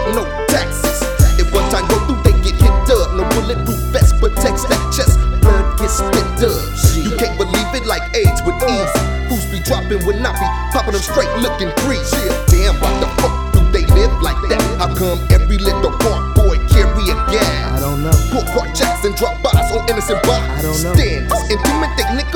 no taxes. If one time go through, they get hit up. No bulletproof vest protects that chest. Blood gets spit up. You can't believe it, like AIDS with ease. Fools be dropping when I be popping them straight looking grease. Damn, why the fuck do they live like that? How come every little park boy carry a gas? I don't know. Pull car jacks and drop bars on innocent bars. I don't know. Stand, intimidate niggas.